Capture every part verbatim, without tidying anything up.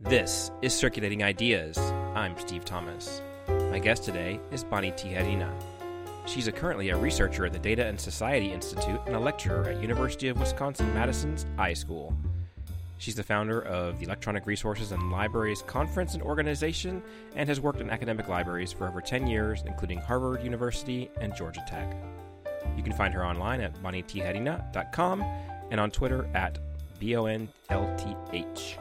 This is Circulating Ideas. I'm Steve Thomas. My guest today is Bonnie Tijerina. She's a, currently a researcher at the Data and Society Institute and a lecturer at University of Wisconsin-Madison's iSchool. She's the founder of the Electronic Resources and Libraries Conference and Organization and has worked in academic libraries for over ten years, including Harvard University and Georgia Tech. You can find her online at bonnie tijerina dot com and on Twitter at B O N L T H.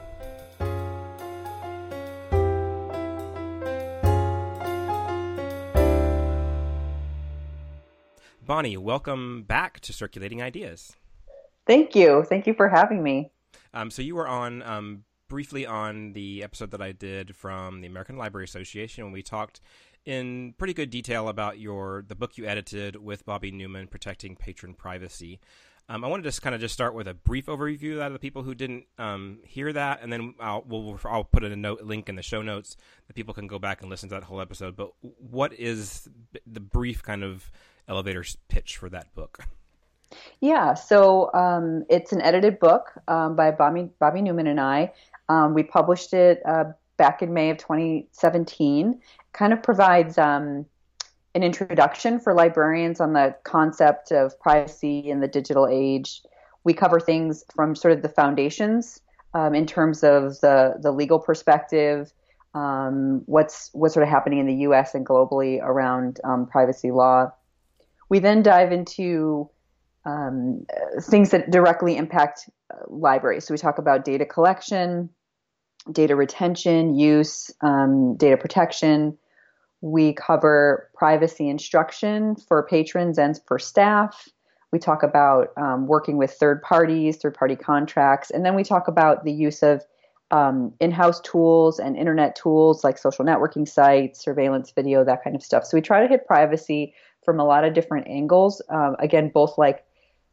Bonnie, welcome back to Circulating Ideas. Thank you. Thank you for having me. Um, so you were on um, briefly on the episode that I did from the American Library Association when we talked in pretty good detail about your the book you edited with Bobby Newman, Protecting Patron Privacy. Um, I wanted to kind of just start with a brief overview of that of the people who didn't um, hear that, and then I'll we'll, I'll put a note link in the show notes that people can go back and listen to that whole episode. But what is the brief kind of elevator pitch for that book? Yeah, so um, it's an edited book um, by Bobby, Bobby Newman and I. Um, we published it uh, back in May of twenty seventeen. Kind of provides um, an introduction for librarians on the concept of privacy in the digital age. We cover things from sort of the foundations um, in terms of the, the legal perspective, um, what's what's sort of happening in the U S and globally around um, privacy law. We then dive into um, things that directly impact uh, libraries. So we talk about data collection, data retention, use, um, data protection. We cover privacy instruction for patrons and for staff. We talk about um, working with third parties, third-party contracts. And then we talk about the use of um, in-house tools and internet tools like social networking sites, surveillance video, that kind of stuff. So we try to hit privacy from a lot of different angles. Um, again, both like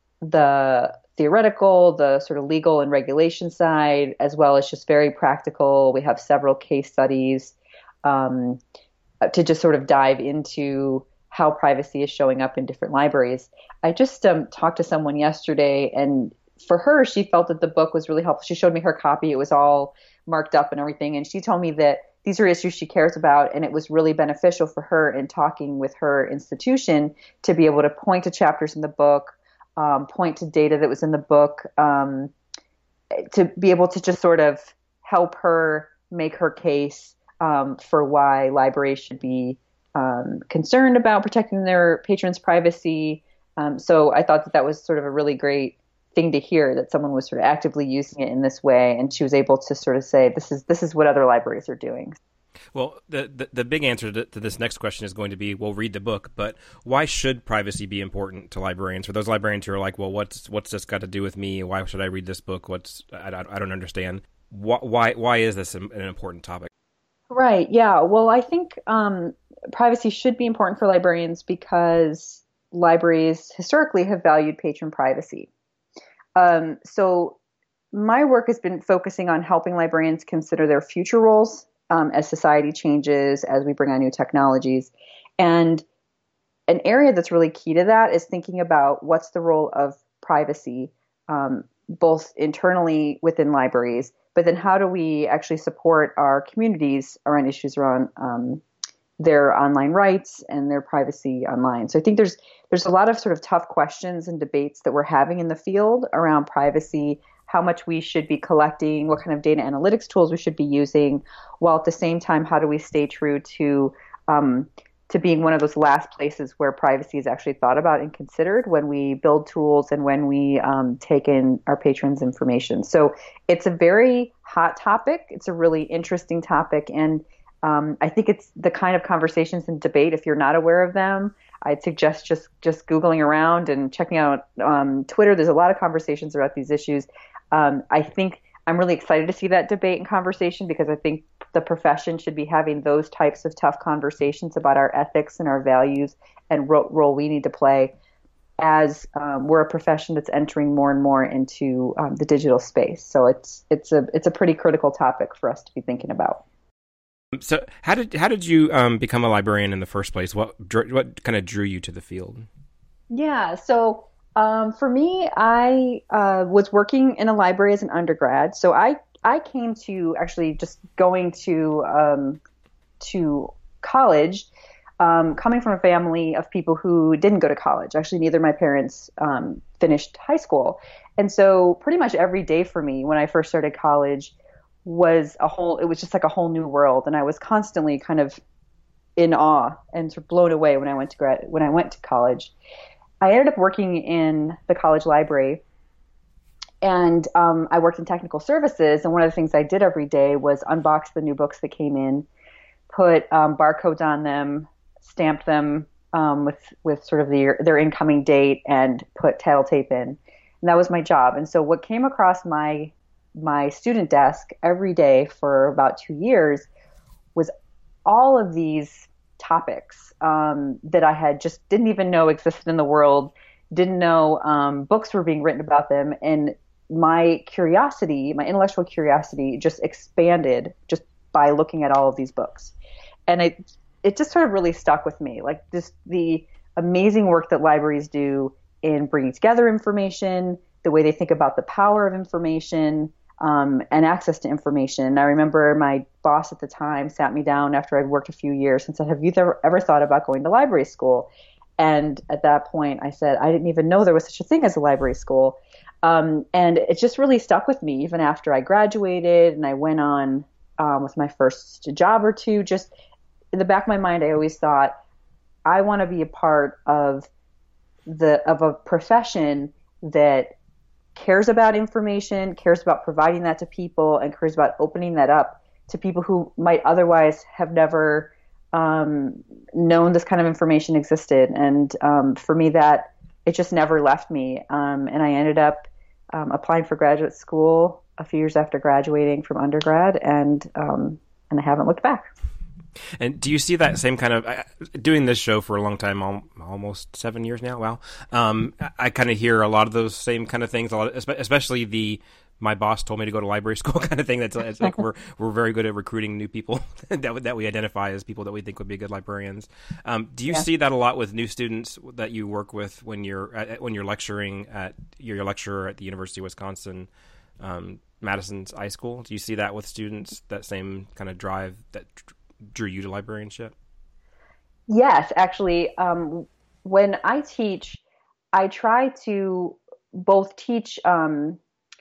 the theoretical, the sort of legal and regulation side, as well as just very practical. We have several case studies um, to just sort of dive into how privacy is showing up in different libraries. I just um, talked to someone yesterday, and for her, she felt that the book was really helpful. She showed me her copy. It was all marked up and everything. And she told me that these are issues she cares about, and it was really beneficial for her in talking with her institution to be able to point to chapters in the book, um, point to data that was in the book, um, to be able to just sort of help her make her case um, for why libraries should be um, concerned about protecting their patrons' privacy. Um, so I thought that that was sort of a really great thing to hear, that someone was sort of actively using it in this way, and she was able to sort of say, this is this is what other libraries are doing. Well, the the, the big answer to, to this next question is going to be, well, read the book, but why should privacy be important to librarians? For those librarians who are like, well, what's what's this got to do with me? Why should I read this book? What's I, I don't understand. Why why is this an important topic? Right. Yeah. Well, I think um, privacy should be important for librarians because libraries historically have valued patron privacy. Um, so my work has been focusing on helping librarians consider their future roles um, as society changes, as we bring on new technologies. And an area that's really key to that is thinking about what's the role of privacy, um, both internally within libraries, but then how do we actually support our communities around issues around um, their online rights and their privacy online. So I think there's there's a lot of sort of tough questions and debates that we're having in the field around privacy, how much we should be collecting, what kind of data analytics tools we should be using, while at the same time, how do we stay true to um, to being one of those last places where privacy is actually thought about and considered when we build tools and when we um, take in our patrons' information. So it's a very hot topic. It's a really interesting topic, and Um, I think it's the kind of conversations and debate, if you're not aware of them, I'd suggest just, just Googling around and checking out um, Twitter. There's a lot of conversations about these issues. Um, I think I'm really excited to see that debate and conversation because I think the profession should be having those types of tough conversations about our ethics and our values and ro- role we need to play as um, we're a profession that's entering more and more into um, the digital space. So it's it's a it's a pretty critical topic for us to be thinking about. So how did how did you um, become a librarian in the first place? What what kind of drew you to the field? Yeah, so um, for me, I uh, was working in a library as an undergrad. So I I came to actually just going to um, to college, um, coming from a family of people who didn't go to college. Actually, neither of my parents um, finished high school. And so pretty much every day for me when I first started college was a whole, it was just like a whole new world. And I was constantly kind of in awe and sort of blown away when I went to grad, when I went to college. I ended up working in the college library, and um, I worked in technical services. And one of the things I did every day was unbox the new books that came in, put um, barcodes on them, stamp them um, with with sort of their their incoming date, and put title tape in. And that was my job. And so what came across my my student desk every day for about two years was all of these topics um, that I had just didn't even know existed in the world, didn't know um, books were being written about them. And my curiosity, my intellectual curiosity just expanded just by looking at all of these books. And it, it just sort of really stuck with me, like just the amazing work that libraries do in bringing together information, the way they think about the power of information, um, and access to information. And I remember my boss at the time sat me down after I'd worked a few years and said, have you ever, ever thought about going to library school? And at that point I said, I didn't even know there was such a thing as a library school. Um, and it just really stuck with me even after I graduated and I went on um, with my first job or two. Just in the back of my mind, I always thought, I want to be a part of the of a profession that cares about information, cares about providing that to people, and cares about opening that up to people who might otherwise have never um, known this kind of information existed. And um, for me, that it just never left me. Um, and I ended up um, applying for graduate school a few years after graduating from undergrad, and um, and I haven't looked back. And do you see that same kind of, uh, doing this show for a long time, al- almost seven years now, wow, um, I, I kind of hear a lot of those same kind of things, a lot of, especially the, my boss told me to go to library school kind of thing. That's it's like we're we're very good at recruiting new people that that we identify as people that we think would be good librarians. Um, do you yeah. see that a lot with new students that you work with when you're at, when you're lecturing at your lecturer at the University of Wisconsin, um, Madison's iSchool? Do you see that with students, that same kind of drive that drew you to librarianship? Yes, actually, um, when I teach, I try to both teach um,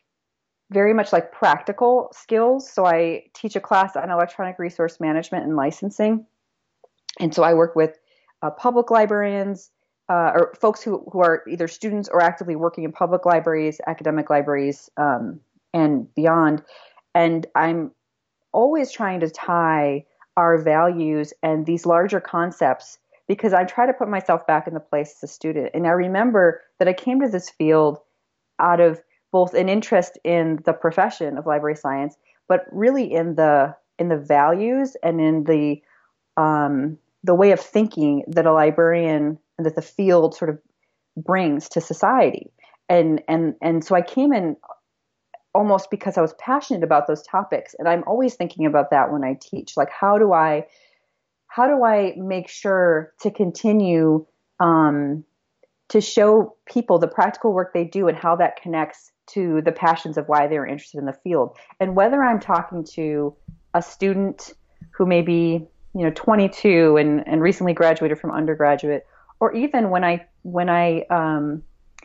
very much like practical skills. So I teach a class on electronic resource management and licensing. And so I work with uh, public librarians uh, or folks who, who are either students or actively working in public libraries, academic libraries, um, and beyond. And I'm always trying to tie our values and these larger concepts, because I try to put myself back in the place as a student. And I remember that I came to this field out of both an interest in the profession of library science, but really in the in the values and in the um, the way of thinking that a librarian and that the field sort of brings to society. And and and so I came in almost because I was passionate about those topics. And I'm always thinking about that when I teach, like, how do I, how do I make sure to continue um, to show people the practical work they do and how that connects to the passions of why they're interested in the field. And whether I'm talking to a student who may be, you know, twenty-two and, and recently graduated from undergraduate, or even when I, when I, um,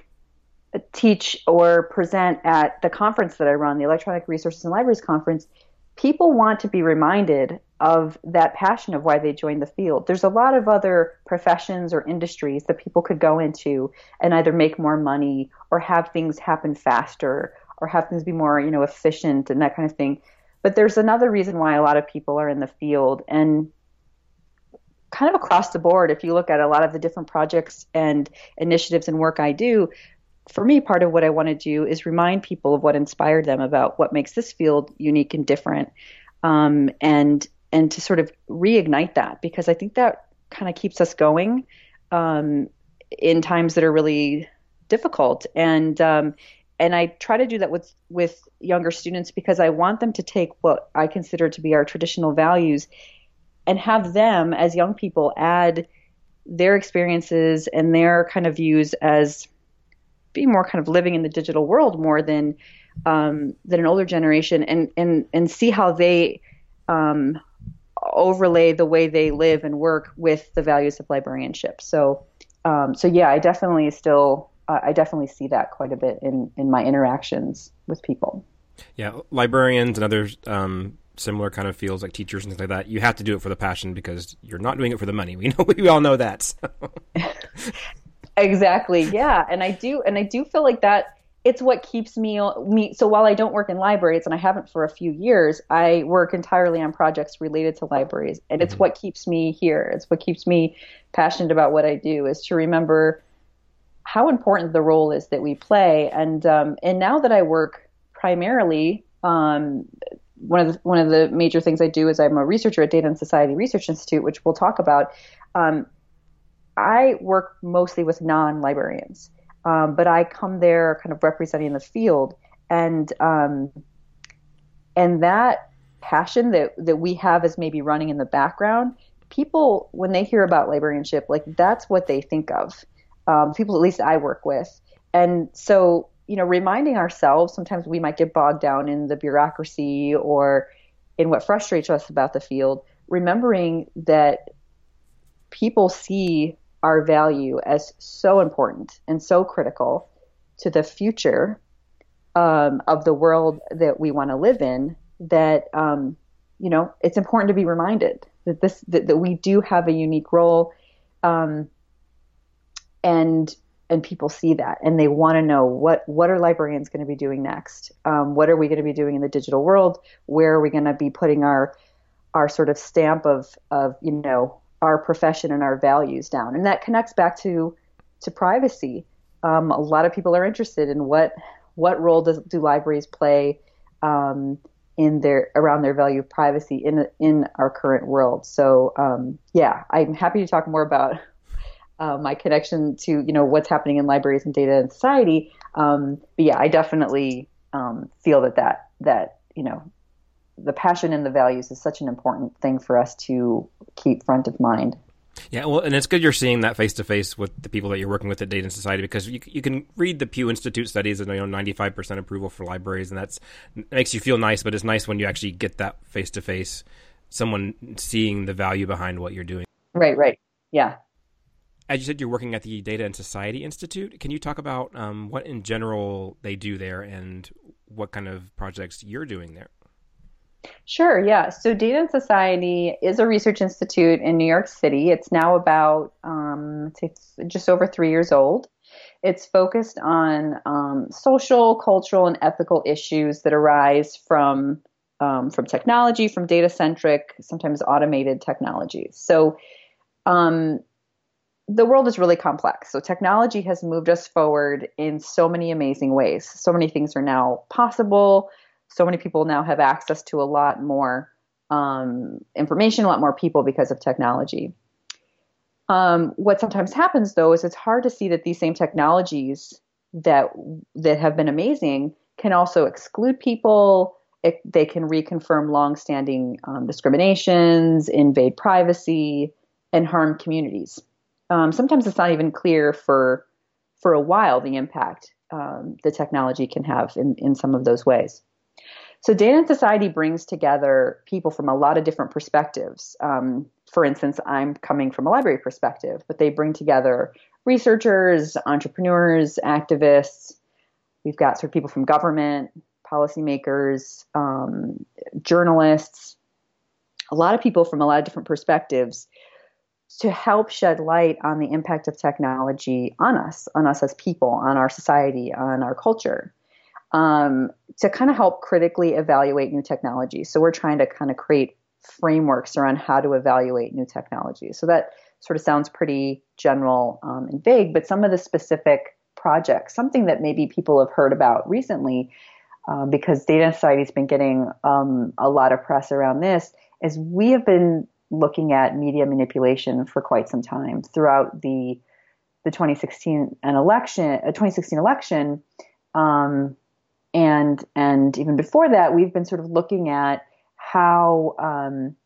teach or present at the conference that I run, the Electronic Resources and Libraries Conference, people want to be reminded of that passion of why they joined the field. There's a lot of other professions or industries that people could go into and either make more money or have things happen faster or have things be more, you know, efficient and that kind of thing. But there's another reason why a lot of people are in the field, and kind of across the board, if you look at a lot of the different projects and initiatives and work I do, for me, part of what I want to do is remind people of what inspired them about what makes this field unique and different, um, and and to sort of reignite that, because I think that kind of keeps us going um, in times that are really difficult. And um, and I try to do that with with younger students, because I want them to take what I consider to be our traditional values and have them, as young people, add their experiences and their kind of views as being more kind of living in the digital world more than um, that an older generation, and and and see how they um, overlay the way they live and work with the values of librarianship. So, um, so yeah, I definitely still, uh, I definitely see that quite a bit in, in my interactions with people. Yeah, librarians and others, um, similar kind of fields like teachers and things like that, you have to do it for the passion because you're not doing it for the money. We know, we all know that. So. Exactly. Yeah. And I do, and I do feel like that it's what keeps me, me. So while I don't work in libraries, and I haven't for a few years, I work entirely on projects related to libraries. And it's Mm-hmm. what keeps me here. It's what keeps me passionate about what I do, is to remember how important the role is that we play. And, um, and now that I work primarily, um, one of the, one of the major things I do is I'm a researcher at Data and Society Research Institute, which we'll talk about. Um, I work mostly with non-librarians, um, but I come there kind of representing the field, and um, and that passion that that we have is maybe running in the background. People, when they hear about librarianship, like that's what they think of. Um, people, at least I work with, and so you know, reminding ourselves sometimes we might get bogged down in the bureaucracy or in what frustrates us about the field. Remembering that people see our value as so important and so critical to the future um, of the world that we want to live in, that um, you know, it's important to be reminded that this that, that we do have a unique role, um, and and people see that and they want to know what what are librarians going to be doing next? Um, what are we going to be doing in the digital world? Where are we going to be putting our our sort of stamp of of you know, our profession and our values down? And that connects back to to privacy. Um, a lot of people are interested in what what role does, do libraries play um, in their around their value of privacy in in our current world. So um, yeah, I'm happy to talk more about uh, my connection to, you know, what's happening in libraries and data and society. Um, but yeah, I definitely um, feel that that that you know, the passion and the values is such an important thing for us to keep front of mind. Yeah, well, and it's good you're seeing that face to face with the people that you're working with at Data and Society, because you you can read the Pew Institute studies and, you know, ninety-five percent approval for libraries, and that's it makes you feel nice. But it's nice when you actually get that face to face, someone seeing the value behind what you're doing. Right, right, yeah. As you said, you're working at the Data and Society Institute. Can you talk about um, what in general they do there and what kind of projects you're doing there? Sure, yeah. So Data and Society is a research institute in New York City. It's now about um, it's just over three years old. It's focused on um, social, cultural, and ethical issues that arise from um, from technology, from data-centric, sometimes automated technologies. So um, the world is really complex. So technology has moved us forward in so many amazing ways. So many things are now possible. So many people now have access to a lot more um, information, a lot more people because of technology. Um, what sometimes happens, though, is it's hard to see that these same technologies that that have been amazing can also exclude people. It, they can reconfirm longstanding um, discriminations, invade privacy, and harm communities. Um, sometimes it's not even clear for for a while the impact um, the technology can have in, in some of those ways. So Data and Society brings together people from a lot of different perspectives. Um, for instance, I'm coming from a library perspective, but they bring together researchers, entrepreneurs, activists. We've got sort of people from government, policymakers, um, journalists, a lot of people from a lot of different perspectives to help shed light on the impact of technology on us, on us as people, on our society, on our culture. Um, to kind of help critically evaluate new technology. So we're trying to kind of create frameworks around how to evaluate new technology. So that sort of sounds pretty general um, and vague, but some of the specific projects, something that maybe people have heard about recently, uh, because Data and Society has been getting um, a lot of press around this, is we have been looking at media manipulation for quite some time throughout the the twenty sixteen an election, uh, twenty sixteen election. Um, And and even before that, we've been sort of looking at how um,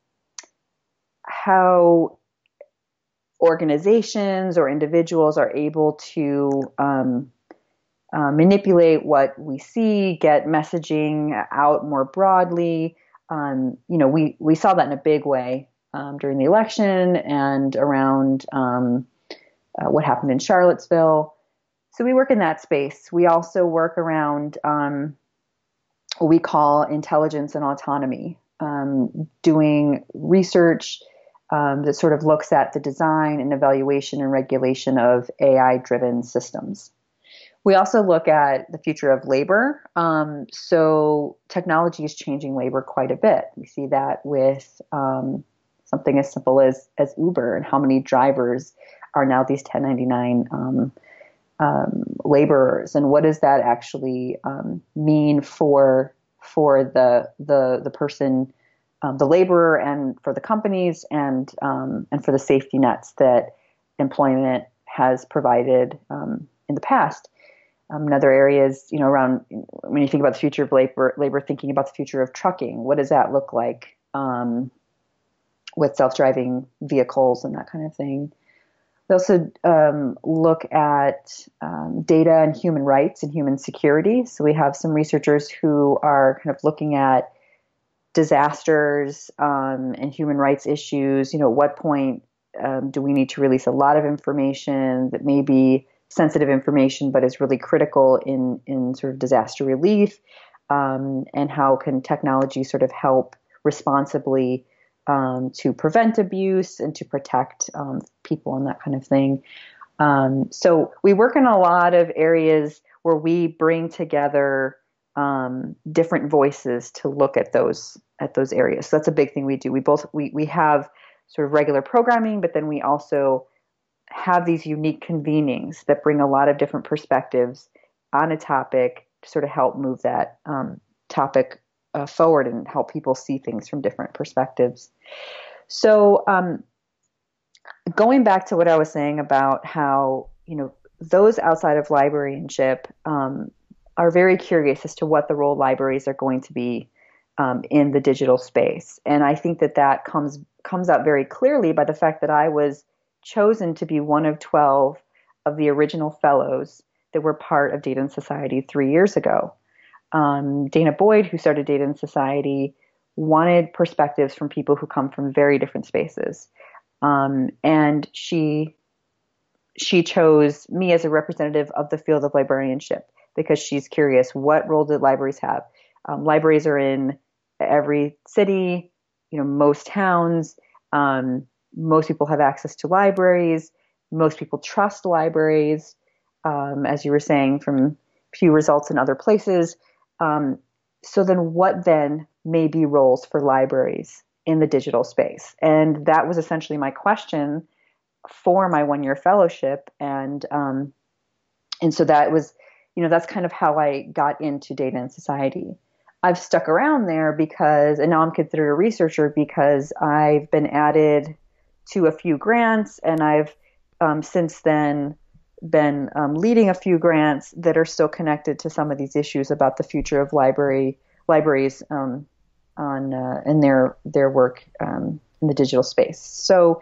how organizations or individuals are able to um, uh, manipulate what we see, get messaging out more broadly. Um, you know, we, we saw that in a big way um, during the election and around um, uh, what happened in Charlottesville. So we work in that space. We also work around um, what we call intelligence and autonomy, um, doing research um, that sort of looks at the design and evaluation and regulation of A I-driven systems. We also look at the future of labor. Um, so technology is changing labor quite a bit. We see that with um, something as simple as, as Uber, and how many drivers are now these ten ninety-nine um, um, laborers, and what does that actually um, mean for for the the the person, um, the laborer, and for the companies, and um, and for the safety nets that employment has provided um, in the past. Um, another area is, you know, around when you think about the future of labor, labor, thinking about the future of trucking. What does that look like um, with self-driving vehicles and that kind of thing? We also um, look at um, data and human rights and human security. So we have some researchers who are kind of looking at disasters um, and human rights issues. You know, at what point um, do we need to release a lot of information that may be sensitive information, but is really critical in, in sort of disaster relief, um, and how can technology sort of help responsibly um, to prevent abuse and to protect um, people and that kind of thing. Um, so we work in a lot of areas where we bring together um, different voices to look at those at those areas. So that's a big thing we do. We both we we have sort of regular programming, but then we also have these unique convenings that bring a lot of different perspectives on a topic to sort of help move that um, topic uh, forward and help people see things from different perspectives. So um, going back to what I was saying about how, you know, those outside of librarianship um, are very curious as to what the role libraries are going to be um, in the digital space. And I think that that comes comes out very clearly by the fact that I was chosen to be one of twelve of the original fellows that were part of Data and Society three years ago. Um, Dana Boyd, who started Data and Society, wanted perspectives from people who come from very different spaces. Um, and she she chose me as a representative of the field of librarianship because she's curious, what role did libraries have? Um, libraries are in every city, you know, most towns. Um, Most people have access to libraries. Most people trust libraries, um, as you were saying, from few results in other places. Um, so then what then may be roles for libraries in the digital space? And that was essentially my question for my one-year fellowship. And um, and so that was, you know, that's kind of how I got into Data and Society. I've stuck around there because, and now I'm considered a researcher because I've been added to a few grants, and I've um, since then been um, leading a few grants that are still connected to some of these issues about the future of library libraries um, on uh, in their their work um, in the digital space. So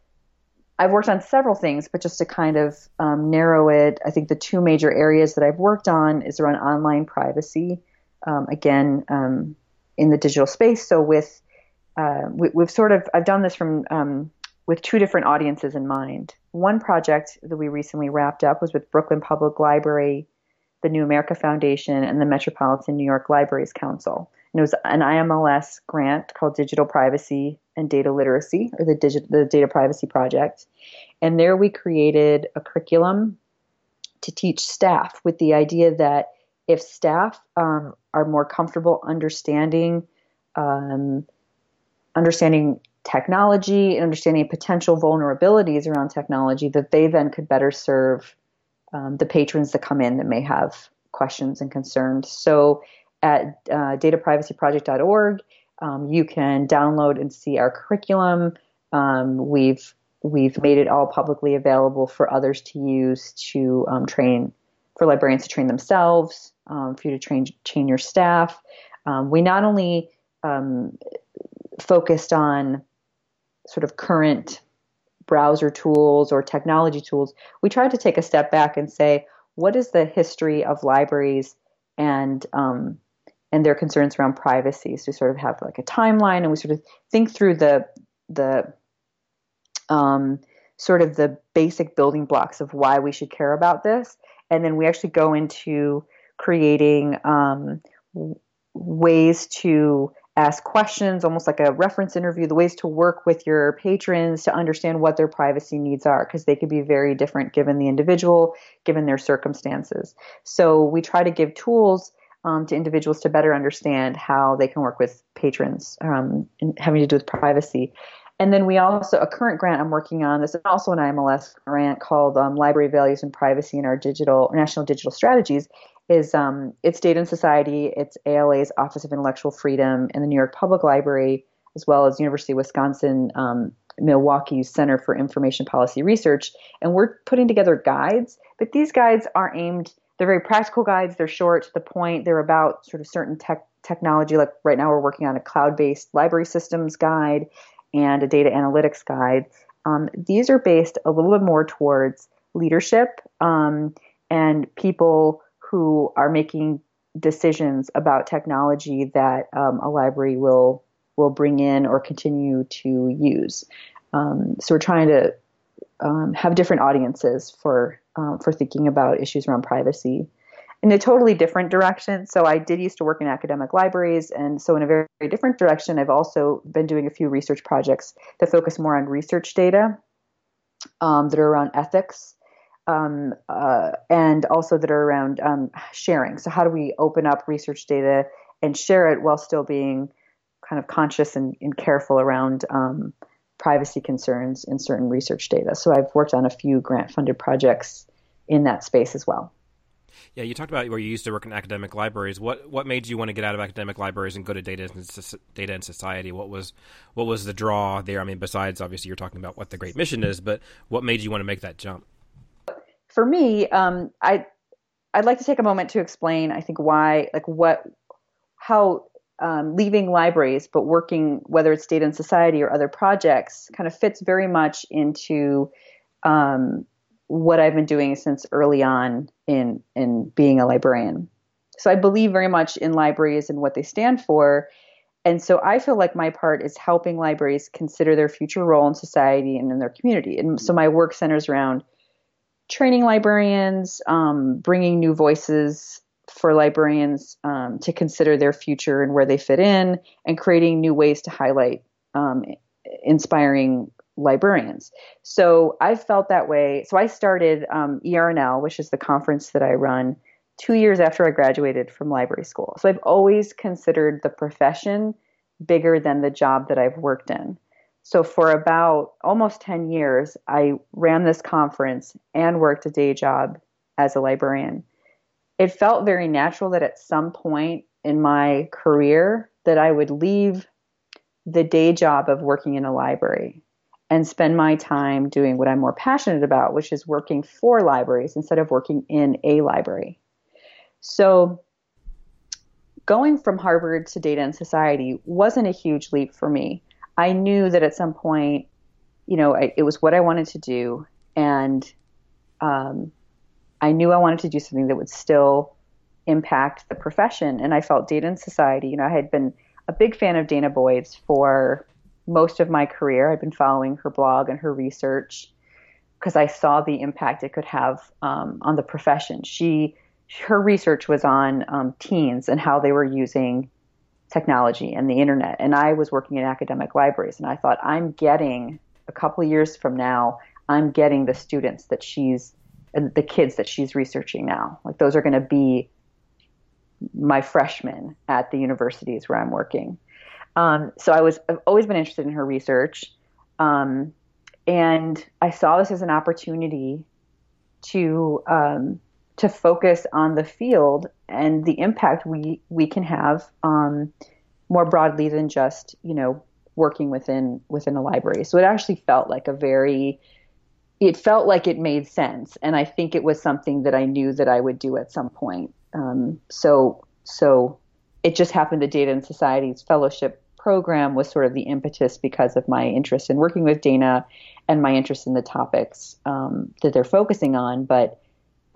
I've worked on several things, but just to kind of um, narrow it, I think the two major areas that I've worked on is around online privacy, um, again um, in the digital space. So with uh, we, we've sort of I've done this from um, with two different audiences in mind. One project that we recently wrapped up was with Brooklyn Public Library, the New America Foundation, and the Metropolitan New York Libraries Council. And it was an I M L S grant called Digital Privacy and Data Literacy, or the, Digi- the Data Privacy Project. And there we created a curriculum to teach staff with the idea that if staff um, are more comfortable understanding um, understanding technology and understanding potential vulnerabilities around technology, that they then could better serve um, the patrons that come in that may have questions and concerns. So at uh, data privacy project dot org, um, you can download and see our curriculum. Um, we've we've made it all publicly available for others to use to um, train, for librarians to train themselves, um, for you to train train your staff. Um, we not only um, focused on sort of current browser tools or technology tools, we tried to take a step back and say, what is the history of libraries and um, and their concerns around privacy. So we sort of have like a timeline, and we sort of think through the the um, sort of the basic building blocks of why we should care about this, and then we actually go into creating um, w- ways to ask questions, almost like a reference interview, the ways to work with your patrons to understand what their privacy needs are, because they could be very different given the individual, given their circumstances. So we try to give tools um, to individuals to better understand how they can work with patrons um, in having to do with privacy. And then we also, a current grant I'm working on, this is also an I M L S grant called um, Library Values and Privacy in Our Digital, National Digital Strategies, is um, it's Data and Society, it's A L A's Office of Intellectual Freedom and the New York Public Library, as well as University of Wisconsin, um, Milwaukee's Center for Information Policy Research. And we're putting together guides, but these guides are aimed, they're very practical guides, they're short to the point, they're about sort of certain tech technology, like right now we're working on a cloud-based library systems guide and a data analytics guide. Um, these are based a little bit more towards leadership um, and people who are making decisions about technology that um, a library will will bring in or continue to use. Um, so we're trying to um, have different audiences for um, for thinking about issues around privacy in a totally different direction. So I did used to work in academic libraries, and so in a very, very different direction, I've also been doing a few research projects that focus more on research data um, that are around ethics. Um, uh, and also that are around um, sharing. So how do we open up research data and share it while still being kind of conscious and, and careful around um, privacy concerns in certain research data? So I've worked on a few grant-funded projects in that space as well. Yeah, you talked about where you used to work in academic libraries. What what made you want to get out of academic libraries and go to data and, data and society? What was what was the draw there? I mean, besides obviously you're talking about what the great mission is, but what made you want to make that jump? For me, um, I, I'd like to take a moment to explain, I think, why, like what, how um, leaving libraries, but working, whether it's data and society or other projects, kind of fits very much into um, what I've been doing since early on in, in being a librarian. So I believe very much in libraries and what they stand for. And so I feel like my part is helping libraries consider their future role in society and in their community. And so my work centers around training librarians, um, bringing new voices for librarians um, to consider their future and where they fit in, and creating new ways to highlight um, inspiring librarians. So I felt that way. So I started um, E R N L, which is the conference that I run, two years after I graduated from library school. So I've always considered the profession bigger than the job that I've worked in. So for about almost ten years, I ran this conference and worked a day job as a librarian. It felt very natural that at some point in my career that I would leave the day job of working in a library and spend my time doing what I'm more passionate about, which is working for libraries instead of working in a library. So going from Harvard to Data and Society wasn't a huge leap for me. I knew that at some point, you know, I, it was what I wanted to do. And um, I knew I wanted to do something that would still impact the profession. And I felt Data and Society, you know, I had been a big fan of Dana Boyd's for most of my career. I'd been following her blog and her research because I saw the impact it could have um, on the profession. She, her research was on um, teens and how they were using technology and the internet. And I was working in academic libraries, and I thought, I'm getting a couple of years from now, I'm getting the students that she's, and the kids that she's researching now. Like those are going to be my freshmen at the universities where I'm working. Um, so I was, I've always been interested in her research. Um, and I saw this as an opportunity to, um, to focus on the field and the impact we, we can have, um, more broadly than just, you know, working within, within a library. So it actually felt like a very, it felt like it made sense. And I think it was something that I knew that I would do at some point. Um, so, so it just happened that Data and Society's fellowship program was sort of the impetus because of my interest in working with Dana and my interest in the topics, um, that they're focusing on. But,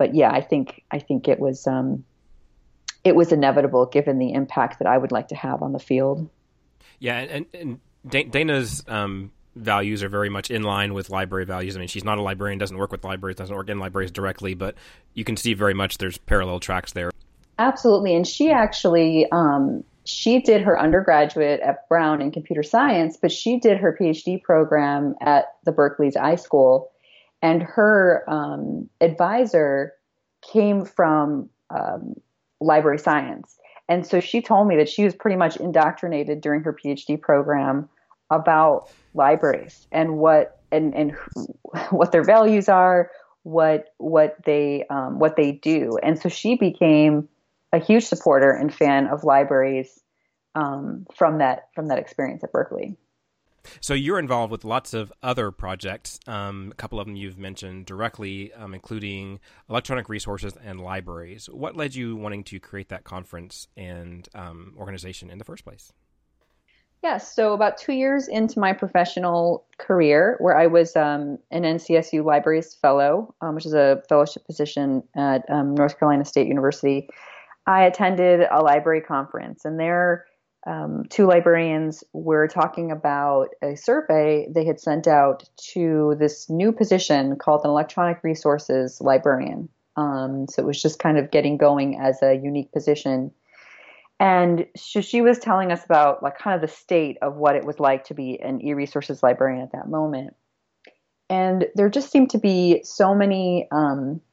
but yeah, I think I think it was um, it was inevitable given the impact that I would like to have on the field. Yeah, and, and Dana's um, values are very much in line with library values. I mean, she's not a librarian, doesn't work with libraries, doesn't work in libraries directly, but you can see very much there's parallel tracks there. Absolutely, and she actually um, she did her undergraduate at Brown in computer science, but she did her PhD program at the Berkeley's iSchool, and her um, advisor came from um, library science. And so she told me that she was pretty much indoctrinated during her PhD program about libraries and what and, and what their values are, what what they um, what they do. And so she became a huge supporter and fan of libraries um, from that from that experience at Berkeley. So you're involved with lots of other projects. Um, a couple of them you've mentioned directly, um, including electronic resources and libraries. What led you wanting to create that conference and um, organization in the first place? Yes, so about two years into my professional career, where I was um, an N C S U Libraries Fellow, um, which is a fellowship position at um, North Carolina State University, I attended a library conference, and there Um, two librarians were talking about a survey they had sent out to this new position called an electronic resources librarian. Um, so it was just kind of getting going as a unique position. And so she was telling us about like kind of the state of what it was like to be an e-resources librarian at that moment. And there just seemed to be so many um,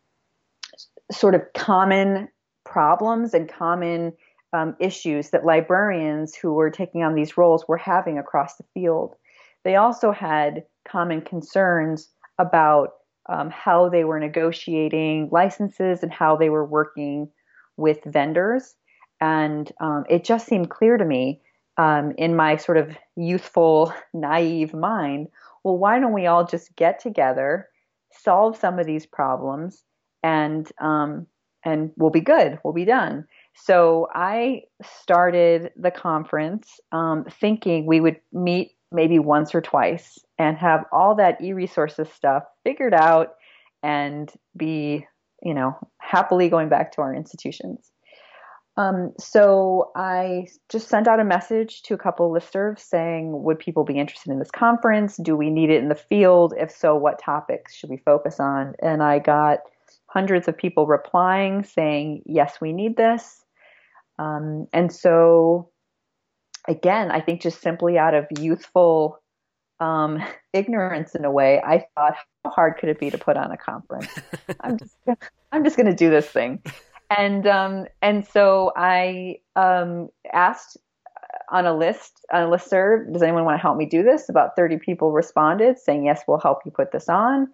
sort of common problems and common Um, issues that librarians who were taking on these roles were having across the field. They also had common concerns about um, how they were negotiating licenses and how they were working with vendors. And um, it just seemed clear to me um, in my sort of youthful, naive mind, well, why don't we all just get together, solve some of these problems, and um, and we'll be good, we'll be done. So I started the conference um, thinking we would meet maybe once or twice and have all that e-resources stuff figured out and be, you know, happily going back to our institutions. Um, so I just sent out a message to a couple of listservs saying, would people be interested in this conference? Do we need it in the field? If so, what topics should we focus on? And I got hundreds of people replying saying, yes, we need this. Um, and so, again, I think just simply out of youthful um, ignorance in a way, I thought, how hard could it be to put on a conference? I'm just, I'm just going to do this thing. And um, and so I um, asked on a list, on a listserv, does anyone want to help me do this? About thirty people responded saying, yes, we'll help you put this on.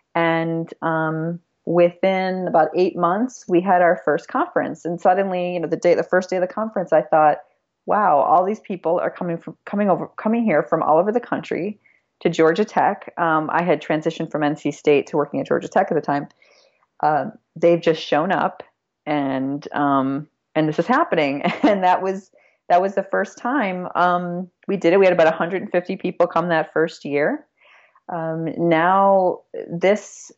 And um, within about eight months, we had our first conference. And suddenly, you know, the day, the first day of the conference, I thought, wow, all these people are coming from coming over, coming here from all over the country to Georgia Tech. Um, I had transitioned from N C State to working at Georgia Tech at the time. Uh, they've just shown up, and um, and this is happening. And that was that was the first time um, we did it. We had about one hundred fifty people come that first year. Um, now this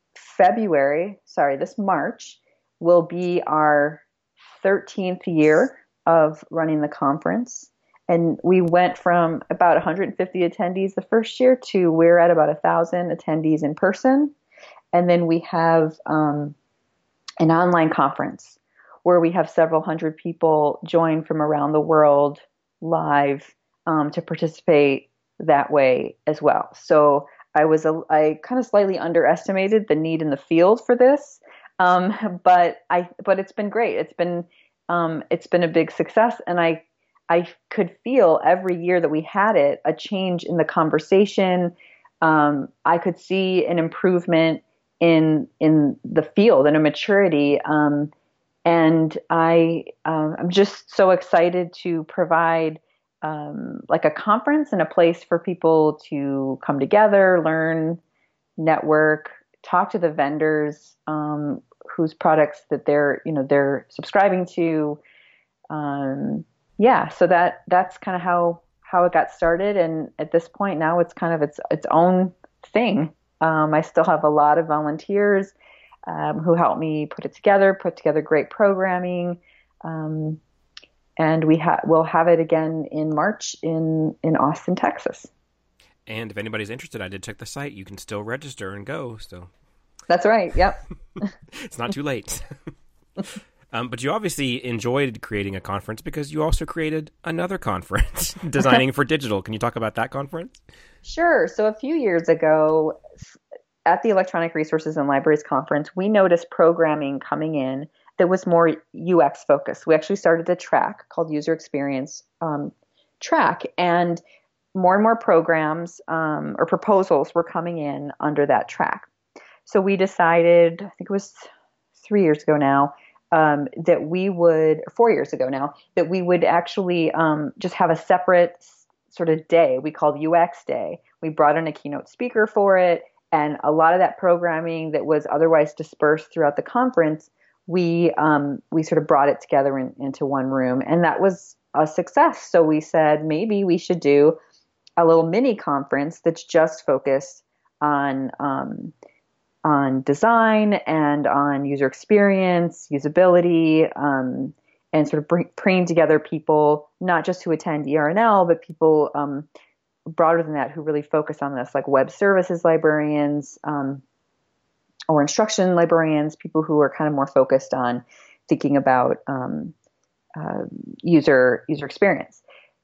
February, sorry, this March will be our thirteenth year of running the conference. And we went from about one hundred fifty attendees the first year to we're at about one thousand attendees in person. And then we have um, an online conference where we have several hundred people join from around the world live um, to participate that way as well. So I was a, I kind of slightly underestimated the need in the field for this, um, but I but it's been great. It's been um, it's been a big success, and I I could feel every year that we had it a change in the conversation. Um, I could see an improvement in in the field and a maturity, um, and I um, I'm just so excited to provide. Um, like a conference and a place for people to come together, learn, network, talk to the vendors um, whose products that they're, you know, they're subscribing to. Um, yeah, so that that's kind of how how it got started, and at this point now it's kind of its its own thing. Um, I still have a lot of volunteers. um, who helped me put it together, put together great programming. Um, and we ha- we'll have it again in March in, in Austin, Texas. And if anybody's interested, I did check the site. You can still register and go. So that's right. Yep. It's not too late. Um, but you obviously enjoyed creating a conference because you also created another conference, Designing for Digital. Can you talk about that conference? Sure. So a few years ago, at the Electronic Resources and Libraries Conference, we noticed programming coming in that was more U X focused. We actually started a track called User Experience um, Track, and more and more programs um, or proposals were coming in under that track. So we decided, I think it was three years ago now, Um, that we would, four years ago now, that we would actually um, just have a separate s- sort of day we called U X Day. We brought in a keynote speaker for it, and a lot of that programming that was otherwise dispersed throughout the conference, we um, we sort of brought it together in, into one room, and that was a success. So we said maybe we should do a little mini conference that's just focused on um, on design and on user experience, usability, um, and sort of bring, bringing together people, not just who attend E R N L, but people um, broader than that who really focus on this, like web services librarians um, or instruction librarians, people who are kind of more focused on thinking about um, uh, user user experience.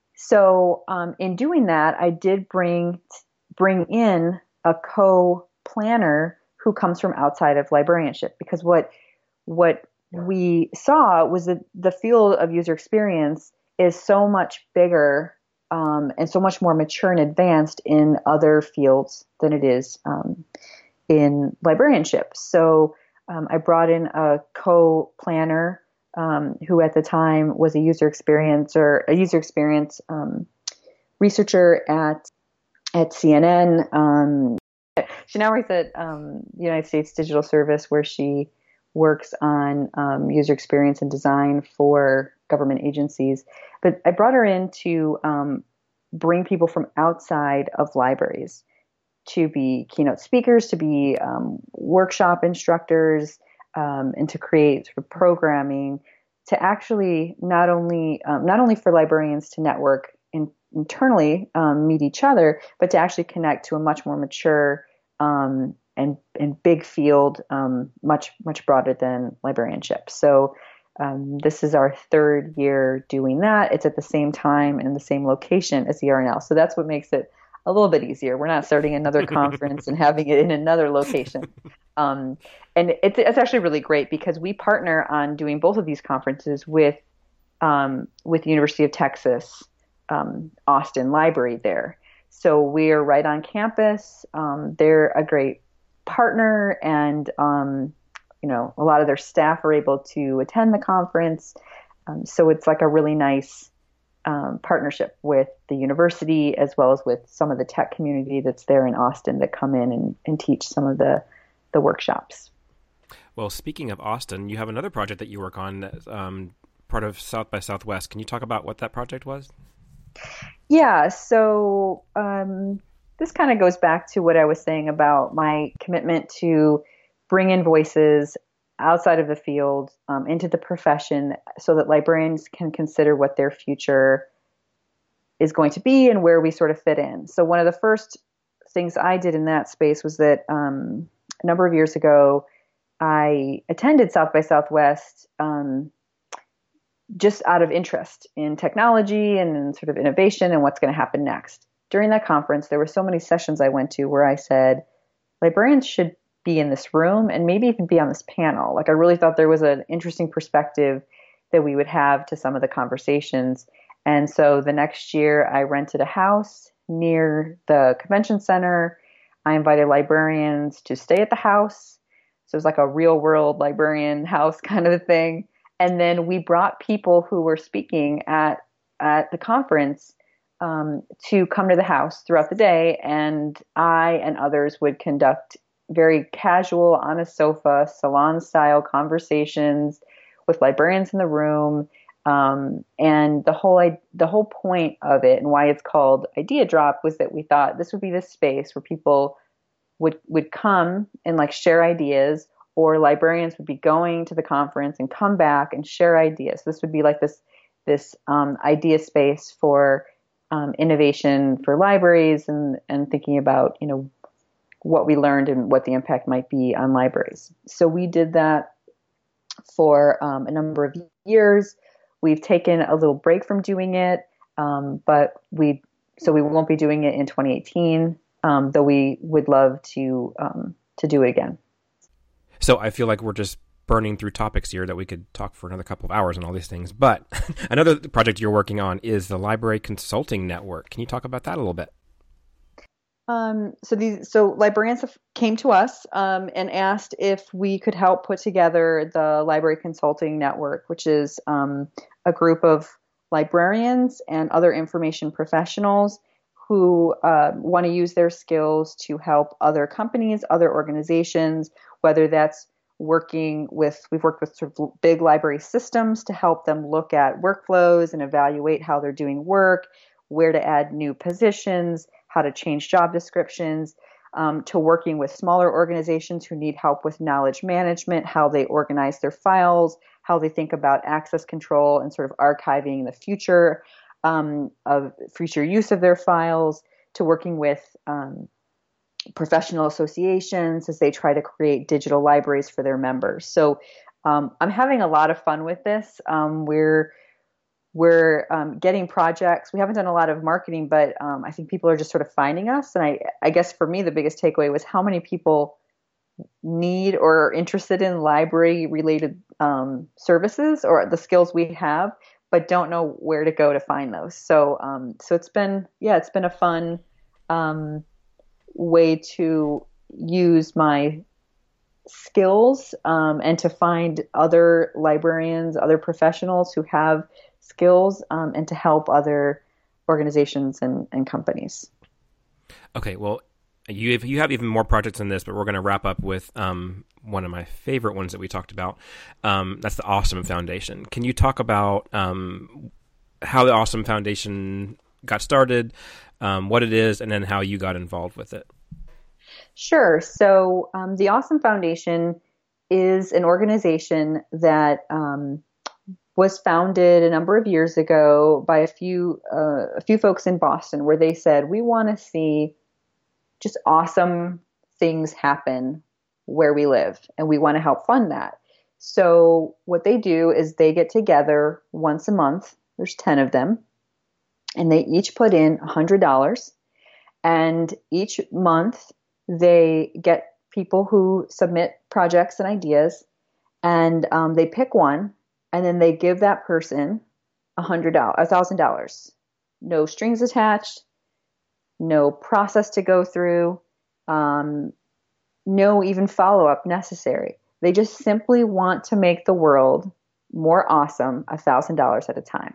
So um, in doing that, I did bring bring in a co-planner who comes from outside of librarianship, because what what we saw was that the field of user experience is so much bigger um, and so much more mature and advanced in other fields than it is um, in librarianship. So um, I brought in a co-planner um, who at the time was a user experience or a user experience um, researcher at at C N N. Um, She now works at um, the United States Digital Service, where she works on um, user experience and design for government agencies. But I brought her in to um, bring people from outside of libraries to be keynote speakers, to be um, workshop instructors, um, and to create sort of programming to actually not only um, not only for librarians to network in, internally, um, meet each other, but to actually connect to a much more mature Um, and and big field, um, much much broader than librarianship. So um, this is our third year doing that. It's at the same time and the same location as E R N L. So that's what makes it a little bit easier. We're not starting another conference and having it in another location. Um, and it's it's actually really great because we partner on doing both of these conferences with um, with the University of Texas um, Austin Library there. So we're right on campus. Um, they're a great partner, and um, you know, a lot of their staff are able to attend the conference. Um, so it's like a really nice um, partnership with the university, as well as with some of the tech community that's there in Austin that come in and, and teach some of the the workshops. Well, speaking of Austin, you have another project that you work on, um, part of South by Southwest. Can you talk about what that project was? Yeah, so um, this kind of goes back to what I was saying about my commitment to bring in voices outside of the field um, into the profession so that librarians can consider what their future is going to be and where we sort of fit in. So one of the first things I did in that space was that um, a number of years ago, I attended South by Southwest um, just out of interest in technology and in sort of innovation and what's going to happen next. During that conference, there were so many sessions I went to where I said, librarians should be in this room and maybe even be on this panel. Like I really thought there was an interesting perspective that we would have to some of the conversations. And so the next year I rented a house near the convention center. I invited librarians to stay at the house. So it was like a real world librarian house kind of a thing. And then we brought people who were speaking at, at the conference um, to come to the house throughout the day. And I and others would conduct very casual, on a sofa, salon-style conversations with librarians in the room. Um, and the whole the whole point of it and why it's called Idea Drop was that we thought this would be the space where people would would come and like share ideas or librarians would be going to the conference and come back and share ideas. This would be like this this um, idea space for um, innovation for libraries and and thinking about, you know, what we learned and what the impact might be on libraries. So we did that for um, a number of years. We've taken a little break from doing it, um, but we so we won't be doing it in twenty eighteen, um, though we would love to um, to do it again. So I feel like we're just burning through topics here that we could talk for another couple of hours on all these things. But another project you're working on is the Library Consulting Network. Can you talk about that a little bit? Um, so these, so librarians came to us um, and asked if we could help put together the Library Consulting Network, which is um, a group of librarians and other information professionals who uh, want to use their skills to help other companies, other organizations, whether that's working with, we've worked with sort of big library systems to help them look at workflows and evaluate how they're doing work, where to add new positions, how to change job descriptions, um, to working with smaller organizations who need help with knowledge management, how they organize their files, how they think about access control and sort of archiving the future um, of future use of their files, to working with um, professional associations as they try to create digital libraries for their members. So um, I'm having a lot of fun with this. Um, we're We're um, getting projects. We haven't done a lot of marketing, but um, I think people are just sort of finding us. And I, I guess for me, the biggest takeaway was how many people need or are interested in library-related um, services or the skills we have, but don't know where to go to find those. So, um, so it's been, yeah, it's been a fun um, way to use my skills um, and to find other librarians, other professionals who have skills um, and to help other organizations and, and companies. Okay, well, you have, you have even more projects than this, but we're going to wrap up with um, one of my favorite ones that we talked about. Um, that's the Awesome Foundation. Can you talk about um, how the Awesome Foundation got started, um, what it is, and then how you got involved with it? Sure. So um, the Awesome Foundation is an organization that um, was founded a number of years ago by a few uh, a few folks in Boston, where they said, we want to see just awesome things happen where we live, and we want to help fund that. So what they do is they get together once a month. There's ten of them, and they each put in one hundred dollars, and each month they get people who submit projects and ideas, and um, they pick one, and then they give that person a hundred dollars, a thousand dollars. No strings attached, no process to go through, um, no even follow-up necessary. They just simply want to make the world more awesome, a thousand dollars at a time.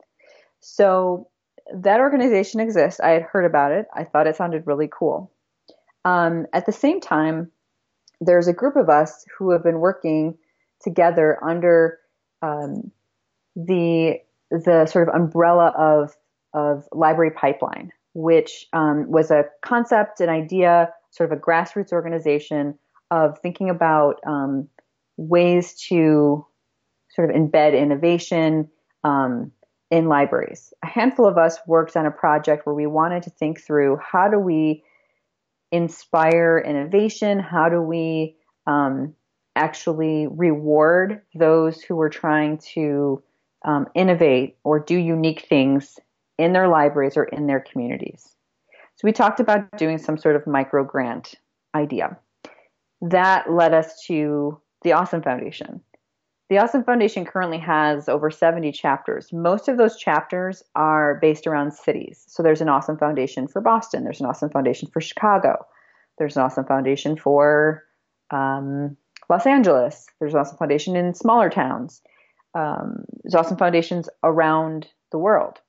So that organization exists. I had heard about it. I thought it sounded really cool. Um, at the same time, there's a group of us who have been working together under um, the the sort of umbrella of of Library Pipeline, which um, was a concept, an idea, sort of a grassroots organization of thinking about um, ways to sort of embed innovation um, in libraries. A handful of us worked on a project where we wanted to think through, how do we inspire innovation? How do we um, actually reward those who are trying to um, innovate or do unique things in their libraries or in their communities? So we talked about doing some sort of micro grant idea. That led us to the Awesome Foundation. The Awesome Foundation currently has over seventy chapters. Most of those chapters are based around cities. So there's an Awesome Foundation for Boston. There's an Awesome Foundation for Chicago. There's an Awesome Foundation for um, Los Angeles. There's an Awesome Foundation in smaller towns. Um, there's Awesome Foundations around the world.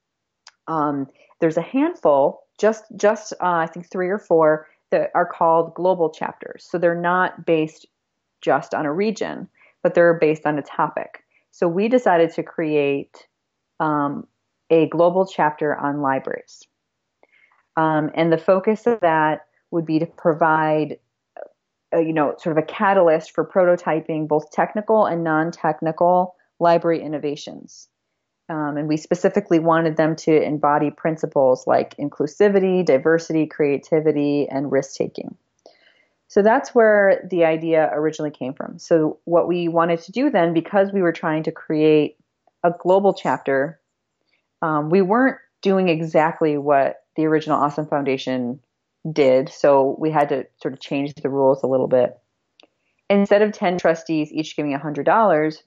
Um, there's a handful, just just uh, I think three or four, that are called global chapters. So they're not based just on a region, but they're based on a topic. So we decided to create um, a global chapter on libraries. Um, and the focus of that would be to provide uh, you know, sort of a catalyst for prototyping both technical and non-technical library innovations. Um, and we specifically wanted them to embody principles like inclusivity, diversity, creativity, and risk-taking. So that's where the idea originally came from. So what we wanted to do then, because we were trying to create a global chapter, um, we weren't doing exactly what the original Awesome Foundation did. So we had to sort of change the rules a little bit. Instead of ten trustees each giving one hundred dollars,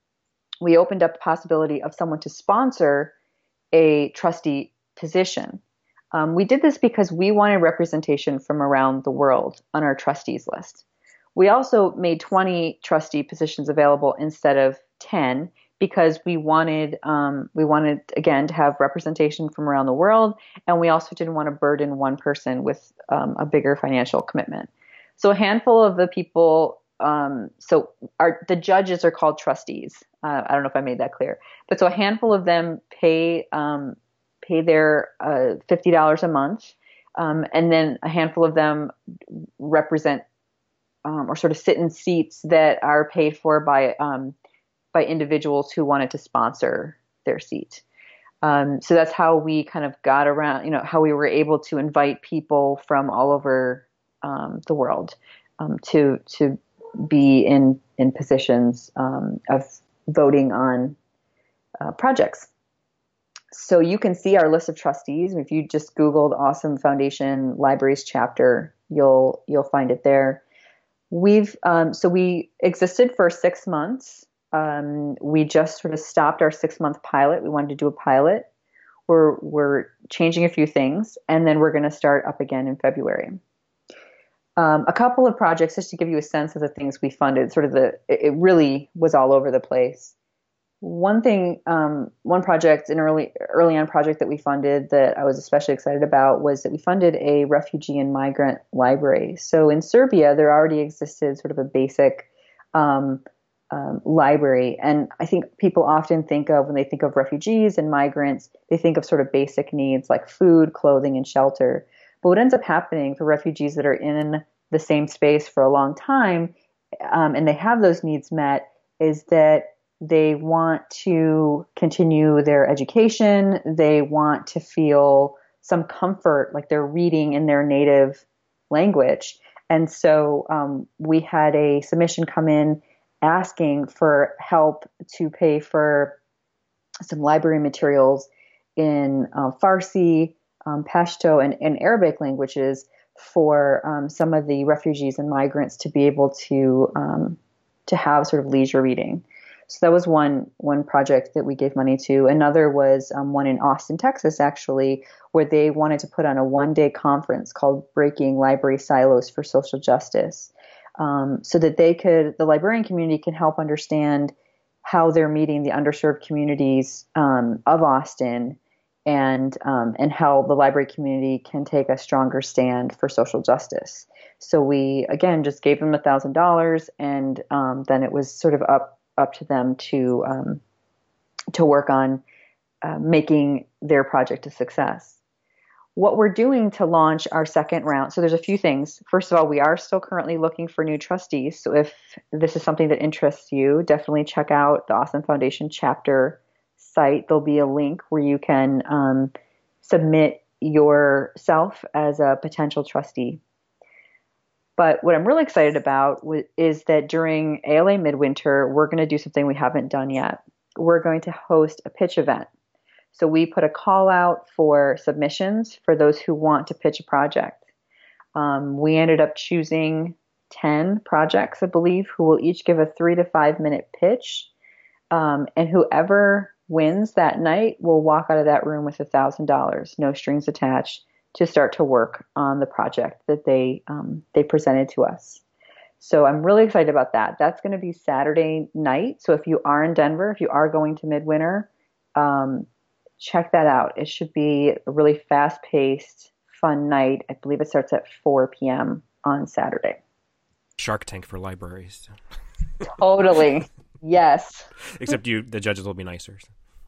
we opened up the possibility of someone to sponsor a trustee position. Um, we did this because we wanted representation from around the world on our trustees list. We also made twenty trustee positions available instead of ten because we wanted, um, we wanted again to have representation from around the world, and we also didn't want to burden one person with um, a bigger financial commitment. So a handful of the people, um, so our the judges are called trustees. Uh, I don't know if I made that clear, but so a handful of them pay um, pay their uh, fifty dollars a month, um, and then a handful of them represent um, or sort of sit in seats that are paid for by um, by individuals who wanted to sponsor their seat. Um, so that's how we kind of got around, you know, how we were able to invite people from all over um, the world um, to to be in in positions um, of voting on uh, projects. So you can see our list of trustees. If you just Googled Awesome Foundation Libraries chapter, you'll you'll find it there. We've um, so we existed for six months. Um, we just sort of stopped our six month pilot. We wanted to do a pilot. We're we're changing a few things, and then we're going to start up again in February. Um, a couple of projects, just to give you a sense of the things we funded. Sort of the it really was all over the place. One thing, um, one project, an early early on project that we funded that I was especially excited about was that we funded a refugee and migrant library. So in Serbia, there already existed sort of a basic um, um, library, and I think people often think of, when they think of refugees and migrants, they think of sort of basic needs like food, clothing, and shelter. But what ends up happening for refugees that are in the same space for a long time, um, and they have those needs met, is that they want to continue their education. They want to feel some comfort, like they're reading in their native language. And so um, we had a submission come in asking for help to pay for some library materials in uh, Farsi, um, Pashto, and, and Arabic languages for um, some of the refugees and migrants to be able to um, to have sort of leisure reading. So that was one one project that we gave money to. Another was um, one in Austin, Texas, actually, where they wanted to put on a one-day conference called Breaking Library Silos for Social Justice, um, so that they could, the librarian community can help understand how they're meeting the underserved communities um, of Austin, and um, and how the library community can take a stronger stand for social justice. So we, again, just gave them one thousand dollars, and um, then it was sort of up up to them to um, to work on uh, making their project a success. What we're doing to launch our second round, so there's a few things. First of all, we are still currently looking for new trustees. So if this is something that interests you, definitely check out the Awesome Foundation chapter site. There'll be a link where you can um, submit yourself as a potential trustee. But what I'm really excited about w- is that during A L A Midwinter, we're going to do something we haven't done yet. We're going to host a pitch event. So we put a call out for submissions for those who want to pitch a project. Um, we ended up choosing ten projects, I believe, who will each give a three to five minute pitch. Um, and whoever wins that night will walk out of that room with one thousand dollars, no strings attached, to start to work on the project that they um, they presented to us. So I'm really excited about that. That's going to be Saturday night. So if you are in Denver, if you are going to Midwinter, um, check that out. It should be a really fast-paced, fun night. I believe it starts at four p.m. on Saturday. Shark Tank for libraries. Totally. Yes. Except you, the judges will be nicer.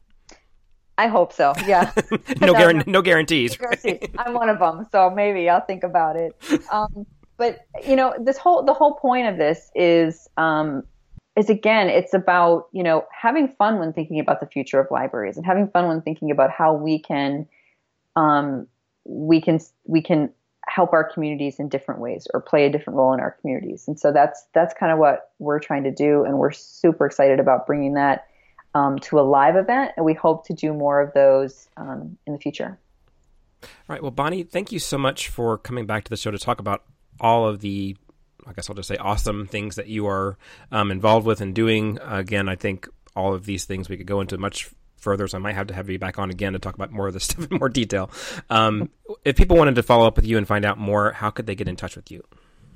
I hope so. Yeah. no, guarant- no guarantees. Right? I'm one of them, so maybe I'll think about it. Um, but you know, this whole the whole point of this is um, is again, it's about you know having fun when thinking about the future of libraries and having fun when thinking about how we can um, we can we can help our communities in different ways or play a different role in our communities. And so that's that's kind of what we're trying to do, and we're super excited about bringing that um, to a live event, and we hope to do more of those um, in the future. All right. Well, Bonnie, thank you so much for coming back to the show to talk about all of the, I guess I'll just say, awesome things that you are um, involved with and doing. Uh, again, I think all of these things we could go into much further, so I might have to have you back on again to talk about more of this stuff in more detail. Um, if people wanted to follow up with you and find out more, how could they get in touch with you?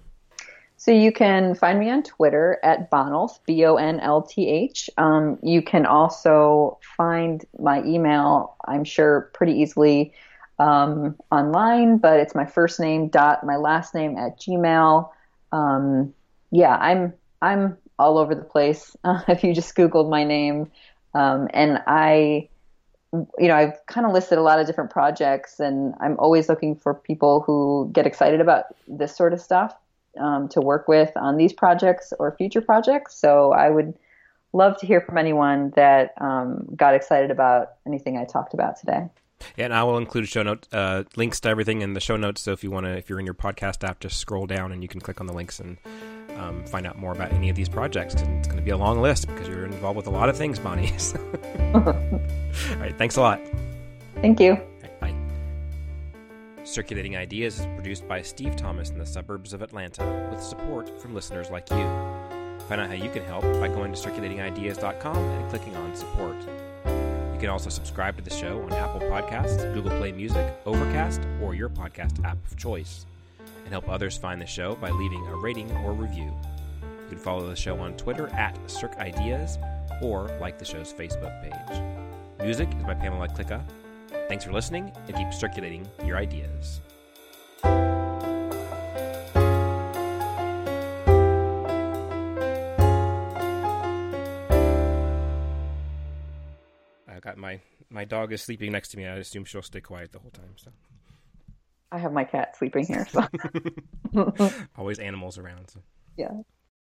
So you can find me on Twitter at Bonalth, B O N L T H. Um, you can also find my email, I'm sure, pretty easily um, online, but it's my first name dot my last name at Gmail. Um, yeah, I'm I'm all over the place. Uh, if you just Googled my name, um, and I, you know, I've kind of listed a lot of different projects, and I'm always looking for people who get excited about this sort of stuff um, to work with on these projects or future projects. So I would love to hear from anyone that um, got excited about anything I talked about today. Yeah, and I will include show notes, uh, links to everything in the show notes. So if you want to, if you're in your podcast app, just scroll down and you can click on the links and um, find out more about any of these projects. And it's going to be a long list because you're involved with a lot of things, Bonnie. All right, thanks a lot. Thank you. Right, bye. Circulating Ideas is produced by Steve Thomas in the suburbs of Atlanta with support from listeners like you. Find out how you can help by going to circulating ideas dot com and clicking on support. You can also subscribe to the show on Apple Podcasts, Google Play Music, Overcast, or your podcast app of choice, and help others find the show by leaving a rating or review. You can follow the show on Twitter at Circ Ideas or like the show's Facebook page. Music is by Pamela Klicka. Thanks for listening, and keep circulating your ideas. Got my my dog is sleeping next to me. I assume she'll stay quiet the whole time. So I have my cat sleeping here. So always animals around. So. Yeah.